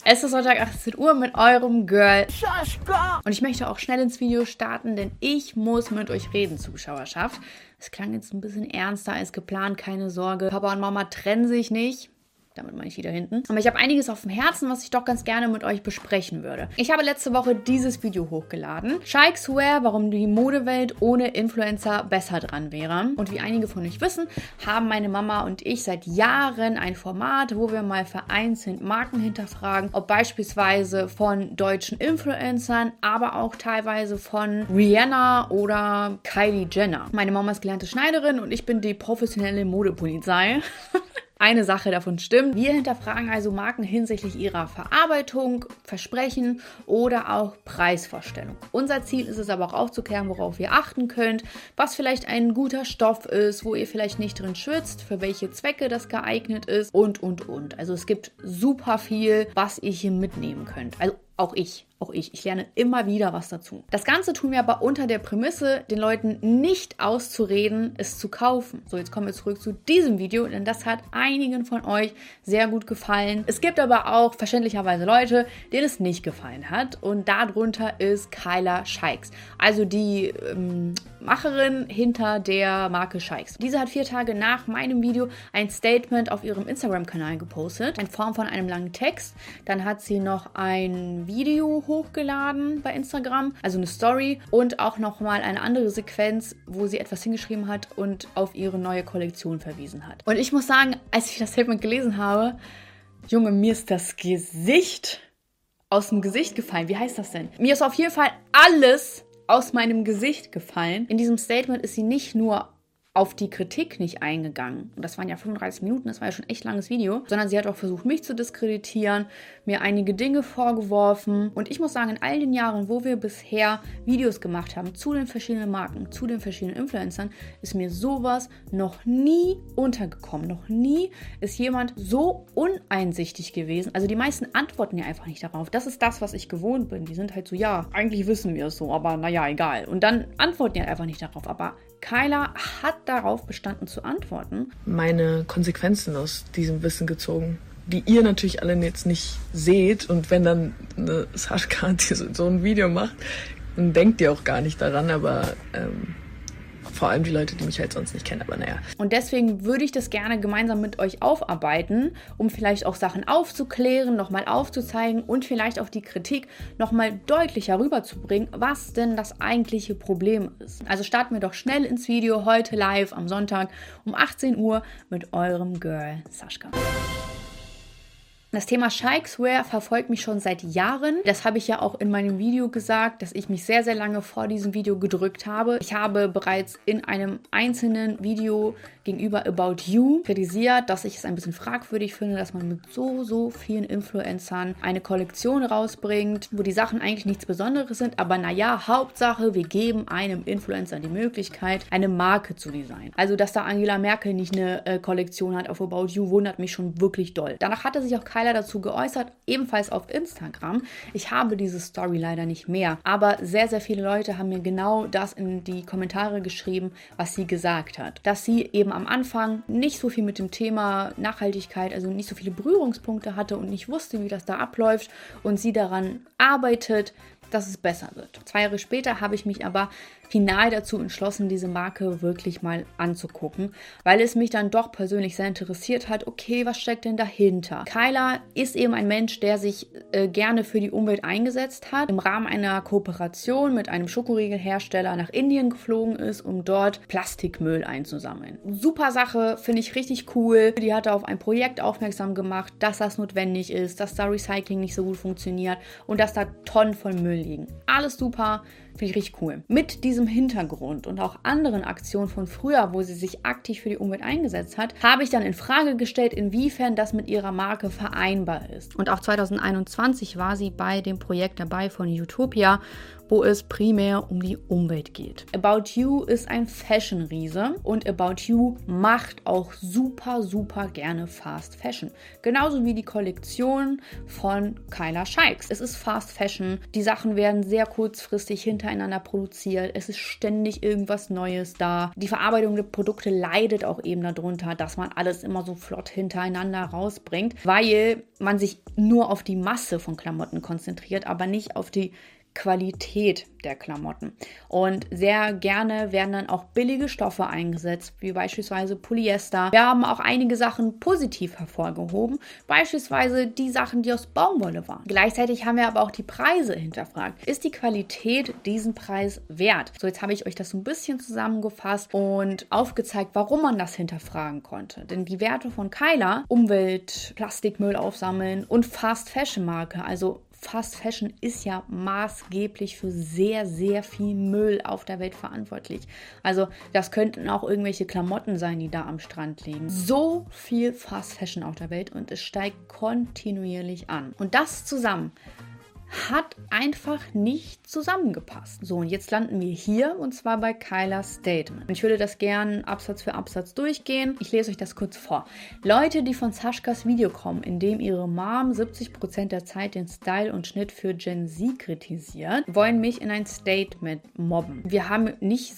Es ist Sonntag 18 Uhr mit eurem Girl Sascha. Und ich möchte auch schnell ins Video starten, denn ich muss mit euch reden, Zuschauerschaft. Es klang jetzt ein bisschen ernster als geplant, keine Sorge. Papa und Mama trennen sich nicht. Damit meine ich wieder hinten. Aber ich habe einiges auf dem Herzen, was ich doch ganz gerne mit euch besprechen würde. Ich habe letzte Woche dieses Video hochgeladen. Shikes Wear, warum die Modewelt ohne Influencer besser dran wäre. Und wie einige von euch wissen, haben meine Mama und ich seit Jahren ein Format, wo wir mal vereinzelt Marken hinterfragen, ob beispielsweise von deutschen Influencern, aber auch teilweise von Rihanna oder Kylie Jenner. Meine Mama ist gelernte Schneiderin und ich bin die professionelle Modepolizei. Eine Sache davon stimmt. Wir hinterfragen also Marken hinsichtlich ihrer Verarbeitung, Versprechen oder auch Preisvorstellung. Unser Ziel ist es aber auch aufzuklären, worauf ihr achten könnt, was vielleicht ein guter Stoff ist, wo ihr vielleicht nicht drin schwitzt, für welche Zwecke das geeignet ist und. Also es gibt super viel, was ihr hier mitnehmen könnt. Also auch ich. Ich lerne immer wieder was dazu. Das Ganze tun wir aber unter der Prämisse, den Leuten nicht auszureden, es zu kaufen. So, jetzt kommen wir zurück zu diesem Video, denn das hat einigen von euch sehr gut gefallen. Es gibt aber auch verständlicherweise Leute, denen es nicht gefallen hat. Und darunter ist Kyla Shikes, also die Macherin hinter der Marke Shikes. Diese hat 4 Tage nach meinem Video ein Statement auf ihrem Instagram-Kanal gepostet, in Form von einem langen Text. Dann hat sie noch ein Video hochgeladen bei Instagram, also eine Story und auch nochmal eine andere Sequenz, wo sie etwas hingeschrieben hat und auf ihre neue Kollektion verwiesen hat. Und ich muss sagen, als ich das Statement gelesen habe, Junge, mir ist das Gesicht aus dem Gesicht gefallen. Wie heißt das denn? Mir ist auf jeden Fall alles aus meinem Gesicht gefallen. In diesem Statement ist sie nicht nur auf die Kritik nicht eingegangen. Und das waren ja 35 Minuten, das war ja schon echt langes Video. Sondern sie hat auch versucht, mich zu diskreditieren, mir einige Dinge vorgeworfen. Und ich muss sagen, in all den Jahren, wo wir bisher Videos gemacht haben zu den verschiedenen Marken, zu den verschiedenen Influencern, ist mir sowas noch nie untergekommen. Noch nie ist jemand so uneinsichtig gewesen. Also die meisten antworten ja einfach nicht darauf. Das ist das, was ich gewohnt bin. Die sind halt so, ja, eigentlich wissen wir es so, aber naja, egal. Und dann antworten die halt einfach nicht darauf. Aber Kyla hat darauf bestanden zu antworten. Meine Konsequenzen aus diesem Wissen gezogen, die ihr natürlich alle jetzt nicht seht. Und wenn dann eine Sascha so ein Video macht, dann denkt ihr auch gar nicht daran, aber vor allem die Leute, die mich halt sonst nicht kennen, aber naja. Und deswegen würde ich das gerne gemeinsam mit euch aufarbeiten, um vielleicht auch Sachen aufzuklären, nochmal aufzuzeigen und vielleicht auch die Kritik nochmal deutlicher rüberzubringen, was denn das eigentliche Problem ist. Also starten wir doch schnell ins Video, heute live am Sonntag um 18 Uhr mit eurem Girl Sascha. Das Thema Shikes Wear verfolgt mich schon seit Jahren. Das habe ich ja auch in meinem Video gesagt, dass ich mich sehr, sehr lange vor diesem Video gedrückt habe. Ich habe bereits in einem einzelnen Video gegenüber About You kritisiert, dass ich es ein bisschen fragwürdig finde, dass man mit so vielen Influencern eine Kollektion rausbringt, wo die Sachen eigentlich nichts Besonderes sind, aber naja, Hauptsache, wir geben einem Influencer die Möglichkeit, eine Marke zu designen. Also, dass da Angela Merkel nicht eine Kollektion hat auf About You, wundert mich schon wirklich doll. Danach hatte sich auch Kyla dazu geäußert, ebenfalls auf Instagram. Ich habe diese Story leider nicht mehr, aber sehr, sehr viele Leute haben mir genau das in die Kommentare geschrieben, was sie gesagt hat. Dass sie eben am Anfang nicht so viel mit dem Thema Nachhaltigkeit, also nicht so viele Berührungspunkte hatte und nicht wusste, wie das da abläuft und sie daran arbeitet, dass es besser wird. 2 Jahre später habe ich mich aber final dazu entschlossen, diese Marke wirklich mal anzugucken, weil es mich dann doch persönlich sehr interessiert hat, okay, was steckt denn dahinter? Kyla ist eben ein Mensch, der sich gerne für die Umwelt eingesetzt hat, im Rahmen einer Kooperation mit einem Schokoriegelhersteller nach Indien geflogen ist, um dort Plastikmüll einzusammeln. Super Sache, finde ich richtig cool. Die hat auf ein Projekt aufmerksam gemacht, dass das notwendig ist, dass da Recycling nicht so gut funktioniert und dass da Tonnen von Müll liegen. Alles super, finde ich richtig cool. Mit diesem Hintergrund und auch anderen Aktionen von früher, wo sie sich aktiv für die Umwelt eingesetzt hat, habe ich dann in Frage gestellt, inwiefern das mit ihrer Marke vereinbar ist. Und auch 2021 war sie bei dem Projekt dabei von Utopia, wo es primär um die Umwelt geht. About You ist ein Fashion-Riese und About You macht auch super gerne Fast Fashion. Genauso wie die Kollektion von Kyla Shikes. Es ist Fast Fashion. Die Sachen werden sehr kurzfristig hinter hintereinander produziert. Es ist ständig irgendwas Neues da. Die Verarbeitung der Produkte leidet auch eben darunter, dass man alles immer so flott hintereinander rausbringt, weil man sich nur auf die Masse von Klamotten konzentriert, aber nicht auf die Qualität der Klamotten. Und sehr gerne werden dann auch billige Stoffe eingesetzt, wie beispielsweise Polyester. Wir haben auch einige Sachen positiv hervorgehoben, beispielsweise die Sachen, die aus Baumwolle waren. Gleichzeitig haben wir aber auch die Preise hinterfragt. Ist die Qualität diesen Preis wert? So, jetzt habe ich euch das so ein bisschen zusammengefasst und aufgezeigt, warum man das hinterfragen konnte. Denn die Werte von Kyla, Umwelt, Plastikmüll aufsammeln und Fast-Fashion-Marke, also Fast Fashion ist ja maßgeblich für sehr, sehr viel Müll auf der Welt verantwortlich. Also das könnten auch irgendwelche Klamotten sein, die da am Strand liegen. So viel Fast Fashion auf der Welt und es steigt kontinuierlich an. Und das zusammen hat einfach nicht zusammengepasst. So, und jetzt landen wir hier und zwar bei Kylas Statement. Ich würde das gern Absatz für Absatz durchgehen. Ich lese euch das kurz vor. Leute, die von Sascha's Video kommen, in dem ihre Mom 70% der Zeit den Style und Schnitt für Gen Z kritisiert, wollen mich in ein Statement mobben. Wir haben nicht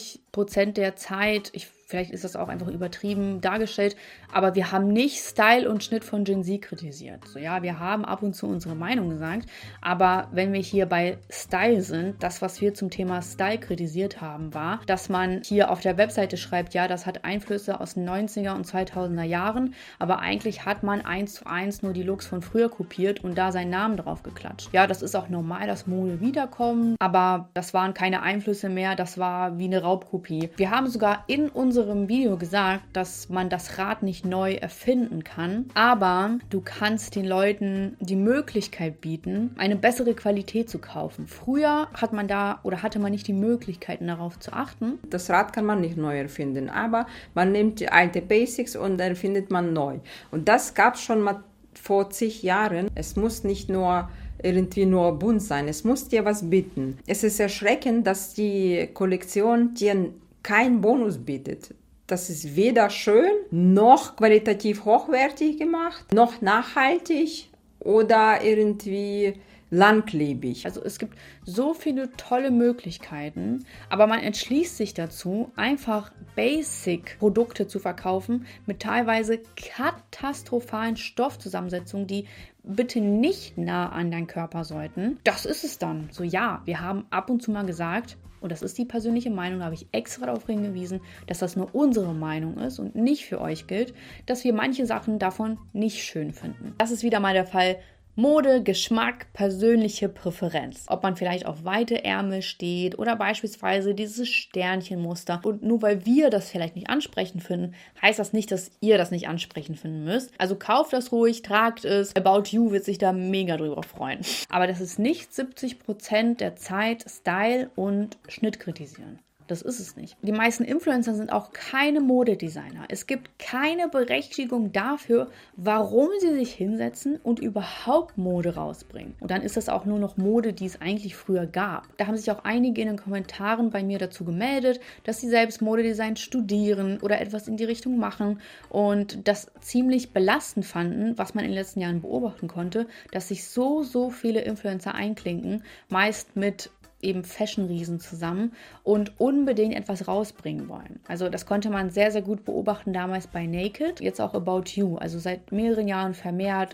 70% der Zeit, vielleicht ist das auch einfach übertrieben dargestellt, aber wir haben nicht Style und Schnitt von Gen Z kritisiert. So, ja, wir haben ab und zu unsere Meinung gesagt, aber wenn wir hier bei Style sind, das, was wir zum Thema Style kritisiert haben, war, dass man hier auf der Webseite schreibt, ja, das hat Einflüsse aus den 90er und 2000er Jahren, aber eigentlich hat man 1:1 nur die Looks von früher kopiert und da seinen Namen drauf geklatscht. Ja, das ist auch normal, dass Mode wiederkommen, aber das waren keine Einflüsse mehr, das war wie eine Raubkopie. Wir haben sogar in unserem Video gesagt, dass man das Rad nicht neu erfinden kann, aber du kannst den Leuten die Möglichkeit bieten, eine bessere Qualität zu kaufen. Früher hatte man nicht die Möglichkeiten, darauf zu achten. Das Rad kann man nicht neu erfinden, aber man nimmt die alte Basics und dann findet man neu. Und das gab es schon mal vor 10 Jahren. Es muss nicht nur irgendwie nur bunt sein, es muss dir was bieten. Es ist erschreckend, dass die Kollektion dir keinen Bonus bietet. Das ist weder schön, noch qualitativ hochwertig gemacht, noch nachhaltig oder irgendwie langlebig. Also es gibt so viele tolle Möglichkeiten, aber man entschließt sich dazu, einfach Basic-Produkte zu verkaufen mit teilweise katastrophalen Stoffzusammensetzungen, die bitte nicht nah an deinen Körper sollten. Das ist es dann. So, ja, wir haben ab und zu mal gesagt, und das ist die persönliche Meinung, da habe ich extra darauf hingewiesen, dass das nur unsere Meinung ist und nicht für euch gilt, dass wir manche Sachen davon nicht schön finden. Das ist wieder mal der Fall. Mode, Geschmack, persönliche Präferenz. Ob man vielleicht auf weite Ärmel steht oder beispielsweise dieses Sternchenmuster. Und nur weil wir das vielleicht nicht ansprechend finden, heißt das nicht, dass ihr das nicht ansprechend finden müsst. Also kauft das ruhig, tragt es. About You wird sich da mega drüber freuen. Aber das ist nicht 70% der Zeit Style und Schnitt kritisieren. Das ist es nicht. Die meisten Influencer sind auch keine Modedesigner. Es gibt keine Berechtigung dafür, warum sie sich hinsetzen und überhaupt Mode rausbringen. Und dann ist das auch nur noch Mode, die es eigentlich früher gab. Da haben sich auch einige in den Kommentaren bei mir dazu gemeldet, dass sie selbst Modedesign studieren oder etwas in die Richtung machen und das ziemlich belastend fanden, was man in den letzten Jahren beobachten konnte, dass sich so viele Influencer einklinken, meist mit eben Fashion-Riesen zusammen und unbedingt etwas rausbringen wollen. Also das konnte man sehr, sehr gut beobachten damals bei Naked, jetzt auch About You, also seit mehreren Jahren vermehrt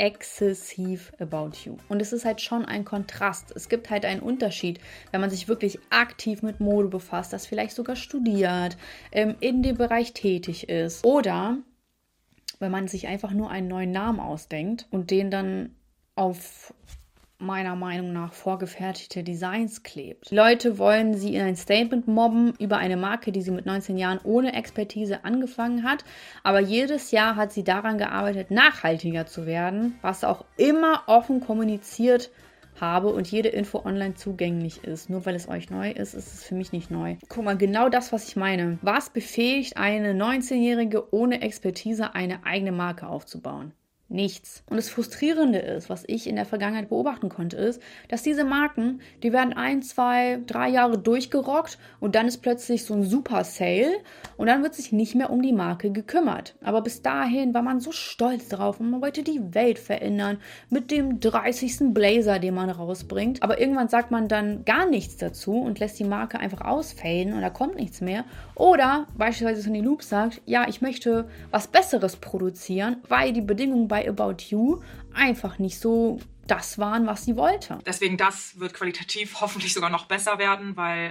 exzessiv About You. Und es ist halt schon ein Kontrast. Es gibt halt einen Unterschied, wenn man sich wirklich aktiv mit Mode befasst, das vielleicht sogar studiert, in dem Bereich tätig ist oder wenn man sich einfach nur einen neuen Namen ausdenkt und den dann auf meiner Meinung nach vorgefertigte Designs klebt. Leute wollen sie in ein Statement mobben über eine Marke, die sie mit 19 Jahren ohne Expertise angefangen hat, aber jedes Jahr hat sie daran gearbeitet, nachhaltiger zu werden, was auch immer offen kommuniziert habe und jede Info online zugänglich ist. Nur weil es euch neu ist, ist es für mich nicht neu. Guck mal, genau das, was ich meine. Was befähigt eine 19-Jährige ohne Expertise, eine eigene Marke aufzubauen? Nichts. Und das Frustrierende ist, was ich in der Vergangenheit beobachten konnte, ist, dass diese Marken, die werden 1, 2, 3 Jahre durchgerockt und dann ist plötzlich so ein super Sale und dann wird sich nicht mehr um die Marke gekümmert. Aber bis dahin war man so stolz drauf und man wollte die Welt verändern mit dem 30. Blazer, den man rausbringt. Aber irgendwann sagt man dann gar nichts dazu und lässt die Marke einfach ausfaden und da kommt nichts mehr. Oder beispielsweise Sunny Loop sagt, ja, ich möchte was Besseres produzieren, weil die Bedingungen bei About You einfach nicht so das waren, was sie wollte. Deswegen, das wird qualitativ hoffentlich sogar noch besser werden, weil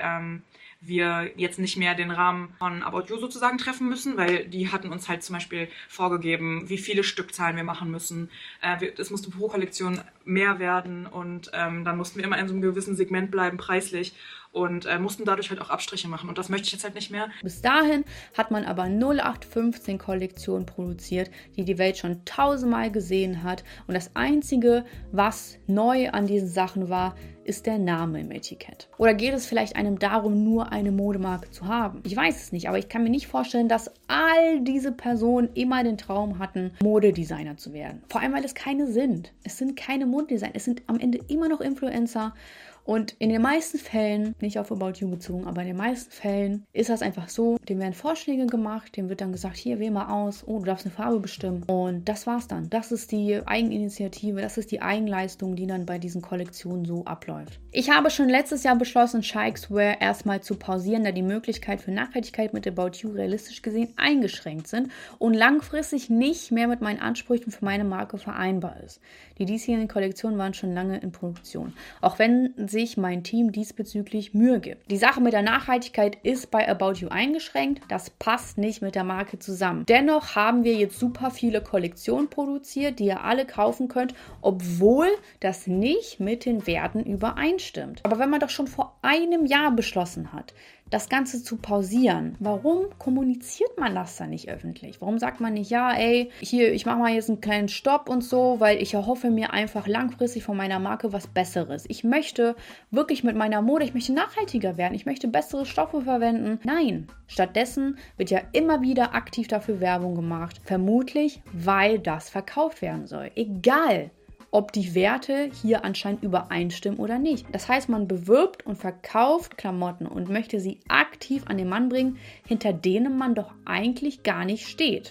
wir jetzt nicht mehr den Rahmen von About You sozusagen treffen müssen, weil die hatten uns halt zum Beispiel vorgegeben, wie viele Stückzahlen wir machen müssen. Es musste pro Kollektion mehr werden und dann mussten wir immer in so einem gewissen Segment bleiben, preislich. Und mussten dadurch halt auch Abstriche machen. Und das möchte ich jetzt halt nicht mehr. Bis dahin hat man aber 0815 Kollektionen produziert, die die Welt schon 1000-mal gesehen hat. Und das Einzige, was neu an diesen Sachen war, ist der Name im Etikett. Oder geht es vielleicht einem darum, nur eine Modemarke zu haben? Ich weiß es nicht, aber ich kann mir nicht vorstellen, dass all diese Personen immer den Traum hatten, Modedesigner zu werden. Vor allem, weil es keine sind. Es sind keine Modedesigner. Es sind am Ende immer noch Influencer. Und in den meisten Fällen, nicht auf About You bezogen, aber in den meisten Fällen ist das einfach so, dem werden Vorschläge gemacht, dem wird dann gesagt, hier, wähl mal aus, oh, du darfst eine Farbe bestimmen. Und das war's dann. Das ist die Eigeninitiative, das ist die Eigenleistung, die dann bei diesen Kollektionen so abläuft. Ich habe schon letztes Jahr beschlossen, Shikeswear erstmal zu pausieren, da die Möglichkeit für Nachhaltigkeit mit About You realistisch gesehen eingeschränkt sind und langfristig nicht mehr mit meinen Ansprüchen für meine Marke vereinbar ist. Die diesjährigen Kollektionen waren schon lange in Produktion. Auch wenn sich mein Team diesbezüglich Mühe gibt. Die Sache mit der Nachhaltigkeit ist bei About You eingeschränkt. Das passt nicht mit der Marke zusammen. Dennoch haben wir jetzt super viele Kollektionen produziert, die ihr alle kaufen könnt, obwohl das nicht mit den Werten übereinstimmt. Aber wenn man doch schon vor einem Jahr beschlossen hat, das Ganze zu pausieren, warum kommuniziert man das dann nicht öffentlich? Warum sagt man nicht, ja, ey, hier, ich mache mal jetzt einen kleinen Stopp und so, weil ich erhoffe mir einfach langfristig von meiner Marke was Besseres. Ich möchte wirklich mit meiner Mode, ich möchte nachhaltiger werden, ich möchte bessere Stoffe verwenden. Nein, stattdessen wird ja immer wieder aktiv dafür Werbung gemacht. Vermutlich, weil das verkauft werden soll. Egal, ob die Werte hier anscheinend übereinstimmen oder nicht. Das heißt, man bewirbt und verkauft Klamotten und möchte sie aktiv an den Mann bringen, hinter denen man doch eigentlich gar nicht steht.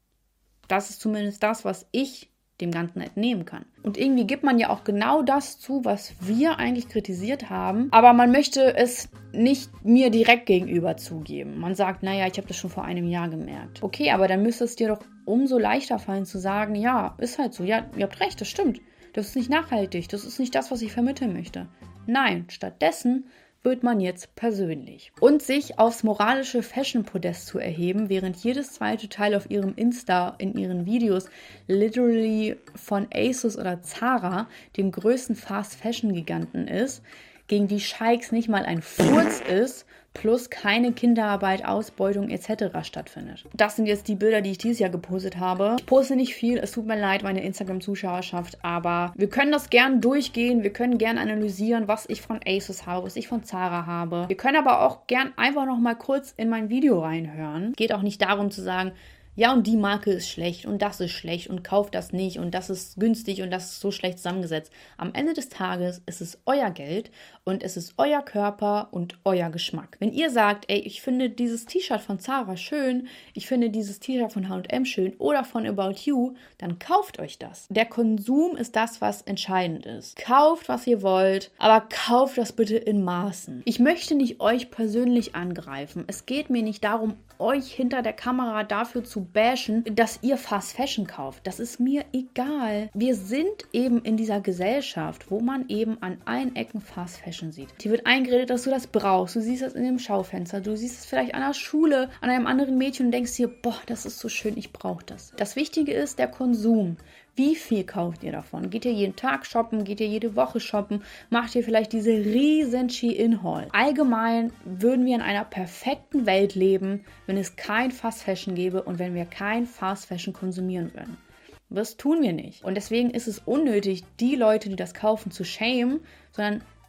Das ist zumindest das, was ich dem Ganzen entnehmen kann. Und irgendwie gibt man ja auch genau das zu, was wir eigentlich kritisiert haben, aber man möchte es nicht mir direkt gegenüber zugeben. Man sagt, naja, ich habe das schon vor einem Jahr gemerkt. Okay, aber dann müsste es dir doch umso leichter fallen zu sagen, ja, ist halt so, ja, ihr habt recht, das stimmt. Das ist nicht nachhaltig, das ist nicht das, was ich vermitteln möchte. Nein, stattdessen wird man jetzt persönlich. Und sich aufs moralische Fashion-Podest zu erheben, während jedes zweite Teil auf ihrem Insta in ihren Videos literally von ASOS oder Zara, dem größten Fast-Fashion-Giganten ist, gegen die Shikes nicht mal ein Furz ist, plus keine Kinderarbeit, Ausbeutung etc. stattfindet. Das sind jetzt die Bilder, die ich dieses Jahr gepostet habe. Ich poste nicht viel, es tut mir leid, meine Instagram-Zuschauerschaft, aber wir können das gern durchgehen, wir können gern analysieren, was ich von ASOS habe, was ich von Zara habe. Wir können aber auch gern einfach noch mal kurz in mein Video reinhören. Geht auch nicht darum zu sagen, ja, und die Marke ist schlecht und das ist schlecht und kauft das nicht und das ist günstig und das ist so schlecht zusammengesetzt. Am Ende des Tages ist es euer Geld und es ist euer Körper und euer Geschmack. Wenn ihr sagt, ey, ich finde dieses T-Shirt von Zara schön, ich finde dieses T-Shirt von H&M schön oder von About You, dann kauft euch das. Der Konsum ist das, was entscheidend ist. Kauft, was ihr wollt, aber kauft das bitte in Maßen. Ich möchte nicht euch persönlich angreifen. Es geht mir nicht darum, euch hinter der Kamera dafür zu bashen, dass ihr Fast Fashion kauft. Das ist mir egal. Wir sind eben in dieser Gesellschaft, wo man eben an allen Ecken Fast Fashion sieht. Dir wird eingeredet, dass du das brauchst. Du siehst das in dem Schaufenster. Du siehst es vielleicht an der Schule, an einem anderen Mädchen und denkst dir, boah, das ist so schön, ich brauche das. Das Wichtige ist der Konsum. Wie viel kauft ihr davon? Geht ihr jeden Tag shoppen? Geht ihr jede Woche shoppen? Macht ihr vielleicht diese riesen Shein-Haul? Allgemein würden wir in einer perfekten Welt leben, wenn es kein Fast Fashion gäbe und wenn wir kein Fast Fashion konsumieren würden. Das tun wir nicht. Und deswegen ist es unnötig, die Leute, die das kaufen, zu shamen, sondern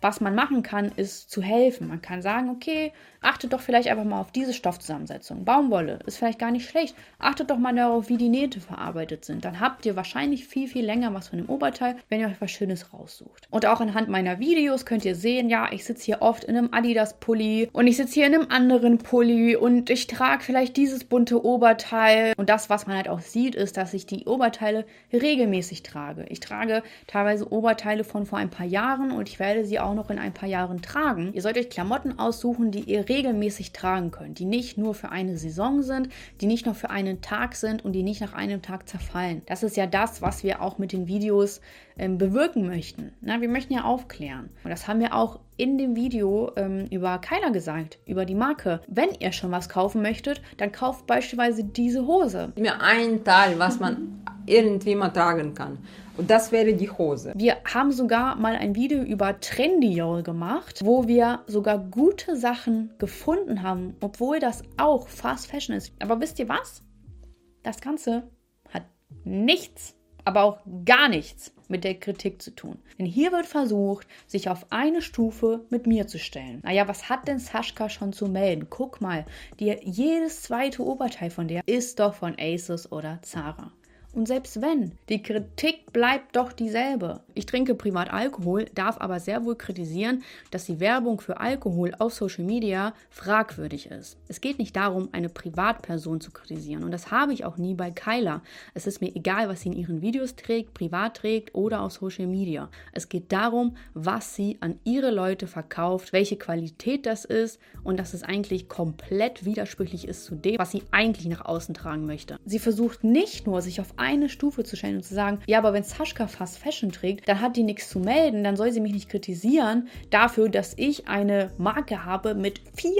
Was man machen kann, ist zu helfen. Man kann sagen, okay, achtet doch vielleicht einfach mal auf diese Stoffzusammensetzung. Baumwolle ist vielleicht gar nicht schlecht. Achtet doch mal darauf, wie die Nähte verarbeitet sind. Dann habt ihr wahrscheinlich viel, viel länger was von dem Oberteil, wenn ihr euch was Schönes raussucht. Und auch anhand meiner Videos könnt ihr sehen, ja, ich sitze hier oft in einem Adidas-Pulli und ich sitze hier in einem anderen Pulli und ich trage vielleicht dieses bunte Oberteil. Und das, was man halt auch sieht, ist, dass ich die Oberteile regelmäßig trage. Ich trage teilweise Oberteile von vor ein paar Jahren und ich werde sie auch noch in ein paar Jahren tragen. Ihr sollt euch Klamotten aussuchen, die ihr regelmäßig tragen könnt, die nicht nur für eine Saison sind, die nicht nur für einen Tag sind und die nicht nach einem Tag zerfallen. Das ist ja das, was wir auch mit den Videos bewirken möchten. Na, wir möchten ja aufklären. Und das haben wir auch in dem Video über Kyla gesagt, über die Marke. Wenn ihr schon was kaufen möchtet, dann kauft beispielsweise diese Hose. Mir ein Teil, was man irgendwie mal tragen kann. Und das wäre die Hose. Wir haben sogar mal ein Video über Trendyol gemacht, wo wir sogar gute Sachen gefunden haben, obwohl das auch Fast Fashion ist. Aber wisst ihr was? Das Ganze hat nichts, aber auch gar nichts mit der Kritik zu tun. Denn hier wird versucht, sich auf eine Stufe mit mir zu stellen. Naja, was hat denn Sascha schon zu melden? Guck mal, jedes zweite Oberteil von der ist doch von ASOS oder Zara. Und selbst wenn, die Kritik bleibt doch dieselbe. Ich trinke privat Alkohol, darf aber sehr wohl kritisieren, dass die Werbung für Alkohol auf Social Media fragwürdig ist. Es geht nicht darum, eine Privatperson zu kritisieren. Und das habe ich auch nie bei Kyla. Es ist mir egal, was sie in ihren Videos trägt, privat trägt oder auf Social Media. Es geht darum, was sie an ihre Leute verkauft, welche Qualität das ist und dass es eigentlich komplett widersprüchlich ist zu dem, was sie eigentlich nach außen tragen möchte. Sie versucht nicht nur, sich auf eine Stufe zu stellen und zu sagen, ja, aber wenn Sascha Fast Fashion trägt, dann hat die nichts zu melden, dann soll sie mich nicht kritisieren dafür, dass ich eine Marke habe mit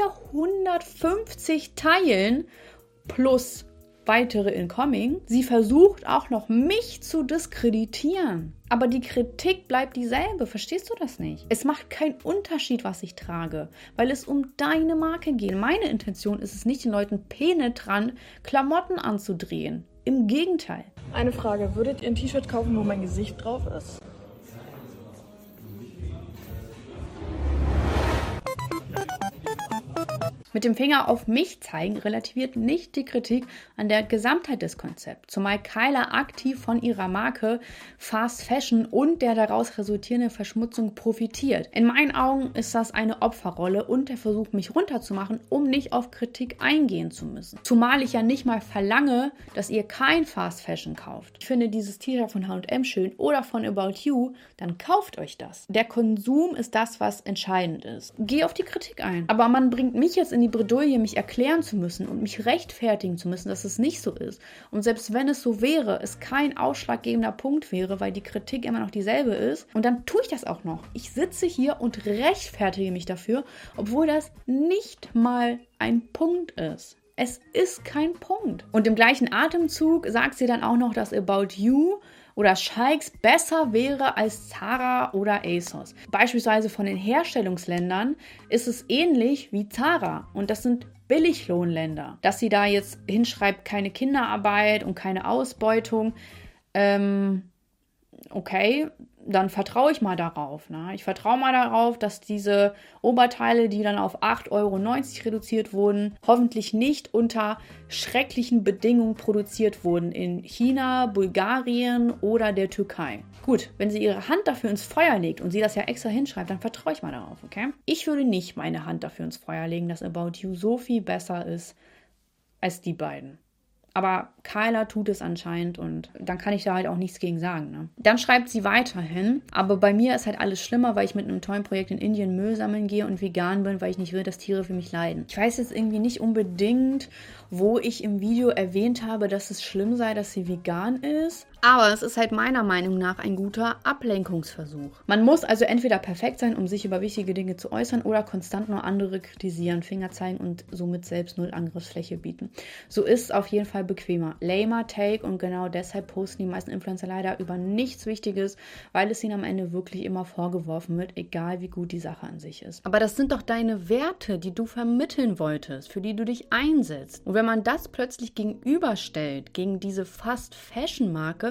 450 Teilen plus weitere incoming. Sie versucht auch noch, mich zu diskreditieren. Aber die Kritik bleibt dieselbe. Verstehst du das nicht? Es macht keinen Unterschied, was ich trage, weil es um deine Marke geht. Meine Intention ist es nicht, den Leuten penetrant Klamotten anzudrehen. Im Gegenteil. Eine Frage, würdet ihr ein T-Shirt kaufen, wo mein Gesicht drauf ist? Mit dem Finger auf mich zeigen relativiert nicht die Kritik an der Gesamtheit des Konzepts, zumal Kyla aktiv von ihrer Marke Fast Fashion und der daraus resultierenden Verschmutzung profitiert. In meinen Augen ist das eine Opferrolle und der Versuch, mich runterzumachen, um nicht auf Kritik eingehen zu müssen. Zumal ich ja nicht mal verlange, dass ihr kein Fast Fashion kauft. Ich finde dieses T-Shirt von H&M schön oder von About You, dann kauft euch das. Der Konsum ist das, was entscheidend ist. Geh auf die Kritik ein. Aber man bringt mich jetzt in die Bredouille, mich erklären zu müssen und mich rechtfertigen zu müssen, dass es nicht so ist. Und selbst wenn es so wäre, es kein ausschlaggebender Punkt wäre, weil die Kritik immer noch dieselbe ist. Und dann tue ich das auch noch. Ich sitze hier und rechtfertige mich dafür, obwohl das nicht mal ein Punkt ist. Es ist kein Punkt. Und im gleichen Atemzug sagt sie dann auch noch, dass About You oder Shikes besser wäre als Zara oder ASOS. Beispielsweise von den Herstellungsländern ist es ähnlich wie Zara und das sind Billiglohnländer. Dass sie da jetzt hinschreibt, keine Kinderarbeit und keine Ausbeutung, okay, dann vertraue ich mal darauf. Ne? Ich vertraue mal darauf, dass diese Oberteile, die dann auf 8,90 € reduziert wurden, hoffentlich nicht unter schrecklichen Bedingungen produziert wurden in China, Bulgarien oder der Türkei. Gut, wenn sie ihre Hand dafür ins Feuer legt und sie das ja extra hinschreibt, dann vertraue ich mal darauf, okay? Ich würde nicht meine Hand dafür ins Feuer legen, dass About You so viel besser ist als die beiden. Aber Kyla tut es anscheinend und dann kann ich da halt auch nichts gegen sagen. Ne? Dann schreibt sie weiterhin, aber bei mir ist halt alles schlimmer, weil ich mit einem tollen Projekt in Indien Müll sammeln gehe und vegan bin, weil ich nicht will, dass Tiere für mich leiden. Ich weiß jetzt irgendwie nicht unbedingt, wo ich im Video erwähnt habe, dass es schlimm sei, dass sie vegan ist. Aber es ist halt meiner Meinung nach ein guter Ablenkungsversuch. Man muss also entweder perfekt sein, um sich über wichtige Dinge zu äußern, oder konstant nur andere kritisieren, Finger zeigen und somit selbst null Angriffsfläche bieten. So ist es auf jeden Fall bequemer. Lamer Take, und genau deshalb posten die meisten Influencer leider über nichts Wichtiges, weil es ihnen am Ende wirklich immer vorgeworfen wird, egal wie gut die Sache an sich ist. Aber das sind doch deine Werte, die du vermitteln wolltest, für die du dich einsetzt. Und wenn man das plötzlich gegenüberstellt, gegen diese Fast-Fashion-Marke,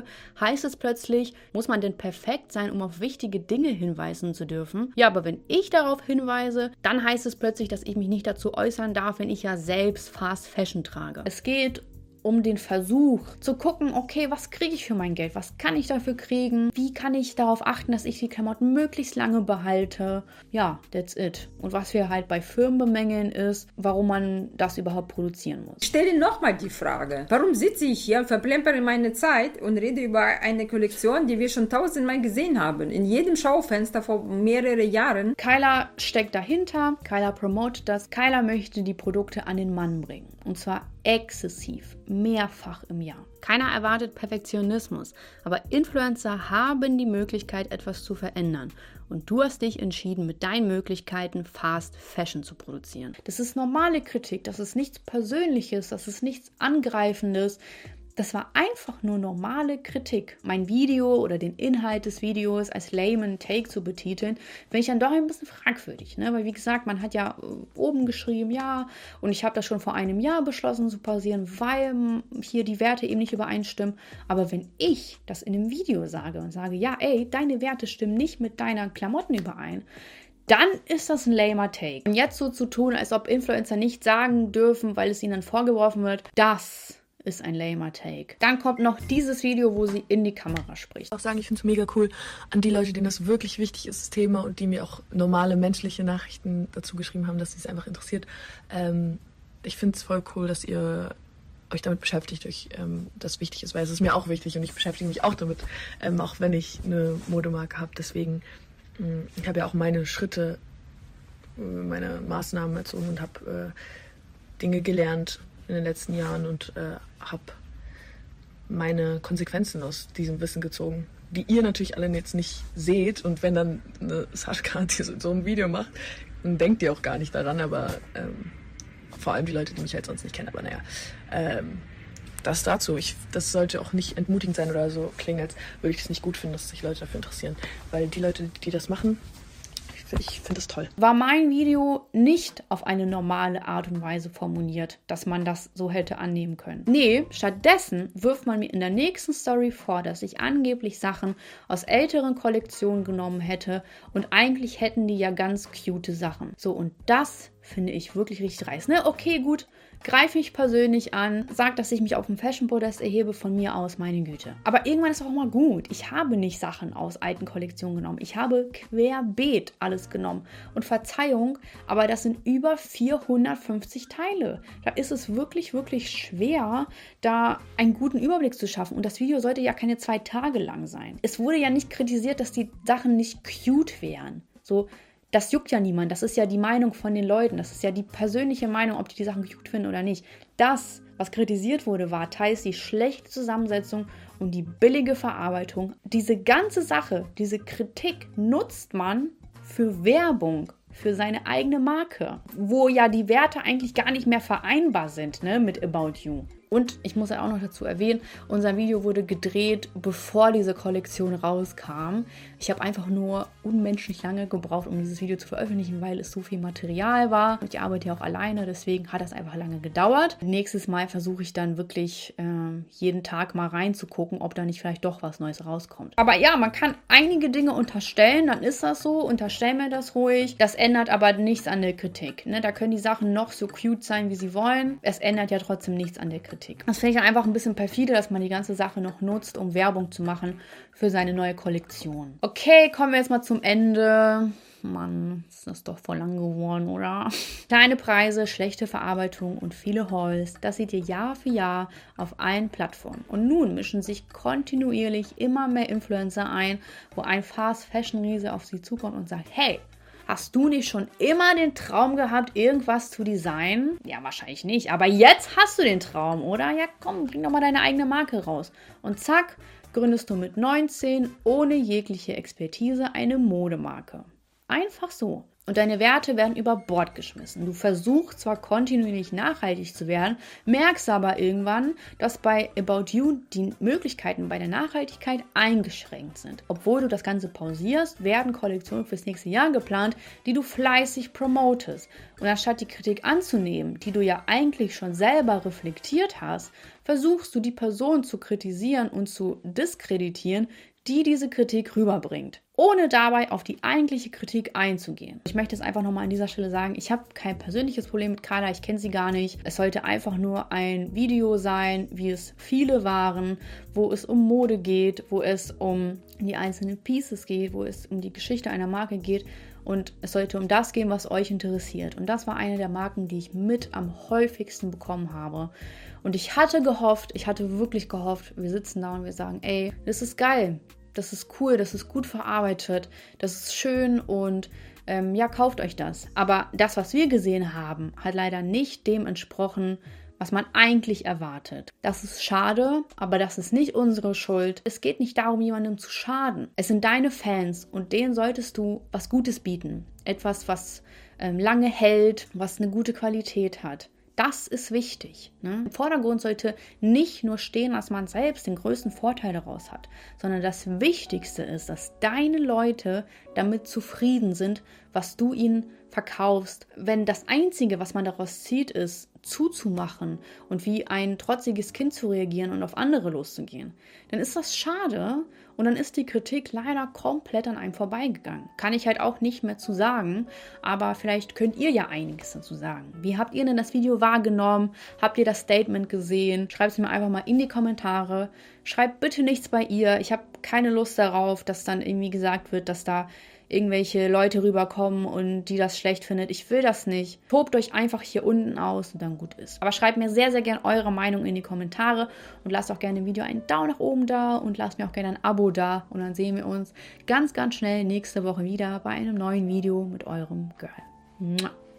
sage, heißt es plötzlich, muss man denn perfekt sein, um auf wichtige Dinge hinweisen zu dürfen? Ja, aber wenn ich darauf hinweise, dann heißt es plötzlich, dass ich mich nicht dazu äußern darf, wenn ich ja selbst Fast Fashion trage. Es geht um den Versuch zu gucken, okay, was kriege ich für mein Geld? Was kann ich dafür kriegen? Wie kann ich darauf achten, dass ich die Klamotten möglichst lange behalte? Ja, that's it. Und was wir halt bei Firmen bemängeln ist, warum man das überhaupt produzieren muss. Ich stelle nochmal die Frage, warum sitze ich hier und verplempere meine Zeit und rede über eine Kollektion, die wir schon tausendmal gesehen haben, in jedem Schaufenster vor mehreren Jahren? Kyla steckt dahinter, Kyla promotet das, Kyla möchte die Produkte an den Mann bringen. Und zwar exzessiv, mehrfach im Jahr. Keiner erwartet Perfektionismus, aber Influencer haben die Möglichkeit, etwas zu verändern. Und du hast dich entschieden, mit deinen Möglichkeiten Fast Fashion zu produzieren. Das ist normale Kritik, das ist nichts Persönliches, das ist nichts Angreifendes. Das war einfach nur normale Kritik. Mein Video oder den Inhalt des Videos als Layman Take zu betiteln, finde ich dann doch ein bisschen fragwürdig. Ne? Weil wie gesagt, man hat ja oben geschrieben, ja, und ich habe das schon vor einem Jahr beschlossen zu pausieren, weil hier die Werte eben nicht übereinstimmen. Aber wenn ich das in einem Video sage und sage, ja, ey, deine Werte stimmen nicht mit deiner Klamotten überein, dann ist das ein lamer Take. Und jetzt so zu tun, als ob Influencer nicht sagen dürfen, weil es ihnen dann vorgeworfen wird, das ist ein lamer Take. Dann kommt noch dieses Video, wo sie in die Kamera spricht. Ich auch sagen, ich finde es mega cool an die Leute, denen das wirklich wichtig ist, das Thema, und die mir auch normale menschliche Nachrichten dazu geschrieben haben, dass sie es einfach interessiert. Ich finde es voll cool, dass ihr euch damit beschäftigt, euch das wichtig ist, weil es ist mir auch wichtig und ich beschäftige mich auch damit, auch wenn ich eine Modemarke habe. Deswegen, ich habe ja auch meine Schritte, meine Maßnahmen erzogen und habe Dinge gelernt in den letzten Jahren und habe meine Konsequenzen aus diesem Wissen gezogen, die ihr natürlich alle jetzt nicht seht. Und wenn dann eine Sascha so ein Video macht, dann denkt ihr auch gar nicht daran, aber vor allem die Leute, die mich halt sonst nicht kennen, aber naja, das dazu. Das sollte auch nicht entmutigend sein oder so klingen, als würde ich es nicht gut finden, dass sich Leute dafür interessieren, weil die Leute, die das machen, ich finde es toll. War mein Video nicht auf eine normale Art und Weise formuliert, dass man das so hätte annehmen können. Nee, stattdessen wirft man mir in der nächsten Story vor, dass ich angeblich Sachen aus älteren Kollektionen genommen hätte und eigentlich hätten die ja ganz cute Sachen. So, und das finde ich wirklich richtig dreist. Ne? Okay, gut, greife mich persönlich an, sag, dass ich mich auf dem Fashion-Podest erhebe, von mir aus, meine Güte. Aber irgendwann ist auch mal gut. Ich habe nicht Sachen aus alten Kollektionen genommen. Ich habe querbeet alles genommen. Und Verzeihung, aber das sind über 450 Teile. Da ist es wirklich, wirklich schwer, da einen guten Überblick zu schaffen. Und das Video sollte ja keine 2 Tage lang sein. Es wurde ja nicht kritisiert, dass die Sachen nicht cute wären. So, das juckt ja niemand. Das ist ja die Meinung von den Leuten. Das ist ja die persönliche Meinung, ob die Sachen cute finden oder nicht. Das, was kritisiert wurde, war teils die schlechte Zusammensetzung und die billige Verarbeitung. Diese ganze Sache, diese Kritik nutzt man für Werbung, für seine eigene Marke, wo ja die Werte eigentlich gar nicht mehr vereinbar sind, ne, mit About You. Und ich muss ja auch noch dazu erwähnen, unser Video wurde gedreht, bevor diese Kollektion rauskam. Ich habe einfach nur unmenschlich lange gebraucht, um dieses Video zu veröffentlichen, weil es so viel Material war. Und ich arbeite ja auch alleine, deswegen hat das einfach lange gedauert. Nächstes Mal versuche ich dann wirklich jeden Tag mal reinzugucken, ob da nicht vielleicht doch was Neues rauskommt. Aber ja, man kann einige Dinge unterstellen, dann ist das so, unterstellen wir das ruhig. Das ändert aber nichts an der Kritik. Ne? Da können die Sachen noch so cute sein, wie sie wollen. Es ändert ja trotzdem nichts an der Kritik. Das finde ich dann einfach ein bisschen perfide, dass man die ganze Sache noch nutzt, um Werbung zu machen für seine neue Kollektion. Okay, kommen wir jetzt mal zum Ende. Mann, ist das doch voll lang geworden, oder? Kleine Preise, schlechte Verarbeitung und viele Hauls, das seht ihr Jahr für Jahr auf allen Plattformen. Und nun mischen sich kontinuierlich immer mehr Influencer ein, wo ein Fast-Fashion-Riese auf sie zukommt und sagt, hey, hast du nicht schon immer den Traum gehabt, irgendwas zu designen? Ja, wahrscheinlich nicht. Aber jetzt hast du den Traum, oder? Ja, komm, bring doch mal deine eigene Marke raus. Und zack, gründest du mit 19 ohne jegliche Expertise eine Modemarke. Einfach so. Und deine Werte werden über Bord geschmissen. Du versuchst zwar kontinuierlich nachhaltig zu werden, merkst aber irgendwann, dass bei About You die Möglichkeiten bei der Nachhaltigkeit eingeschränkt sind. Obwohl du das Ganze pausierst, werden Kollektionen fürs nächste Jahr geplant, die du fleißig promotest. Und anstatt die Kritik anzunehmen, die du ja eigentlich schon selber reflektiert hast, versuchst du die Person zu kritisieren und zu diskreditieren, die diese Kritik rüberbringt, ohne dabei auf die eigentliche Kritik einzugehen. Ich möchte es einfach nochmal an dieser Stelle sagen, ich habe kein persönliches Problem mit Carla, ich kenne sie gar nicht. Es sollte einfach nur ein Video sein, wie es viele waren, wo es um Mode geht, wo es um die einzelnen Pieces geht, wo es um die Geschichte einer Marke geht. Und es sollte um das gehen, was euch interessiert. Und das war eine der Marken, die ich mit am häufigsten bekommen habe. Und ich hatte wirklich gehofft, wir sitzen da und wir sagen, ey, das ist geil, das ist cool, das ist gut verarbeitet, das ist schön und ja, kauft euch das. Aber das, was wir gesehen haben, hat leider nicht dem entsprochen, was man eigentlich erwartet. Das ist schade, aber das ist nicht unsere Schuld. Es geht nicht darum, jemandem zu schaden. Es sind deine Fans und denen solltest du was Gutes bieten. Etwas, was lange hält, was eine gute Qualität hat. Das ist wichtig. Ne? Im Vordergrund sollte nicht nur stehen, dass man selbst den größten Vorteil daraus hat, sondern das Wichtigste ist, dass deine Leute damit zufrieden sind, was du ihnen verkaufst. Wenn das Einzige, was man daraus zieht, ist, zuzumachen und wie ein trotziges Kind zu reagieren und auf andere loszugehen, dann ist das schade und dann ist die Kritik leider komplett an einem vorbeigegangen. Kann ich halt auch nicht mehr zu sagen, aber vielleicht könnt ihr ja einiges dazu sagen. Wie habt ihr denn das Video wahrgenommen? Habt ihr das Statement gesehen? Schreibt es mir einfach mal in die Kommentare. Schreibt bitte nichts bei ihr. Ich habe keine Lust darauf, dass dann irgendwie gesagt wird, dass da irgendwelche Leute rüberkommen und die das schlecht findet. Ich will das nicht. Tobt euch einfach hier unten aus und dann gut ist. Aber schreibt mir sehr, sehr gerne eure Meinung in die Kommentare und lasst auch gerne im Video einen Daumen nach oben da und lasst mir auch gerne ein Abo da und dann sehen wir uns ganz, ganz schnell nächste Woche wieder bei einem neuen Video mit eurem Girl. Mua.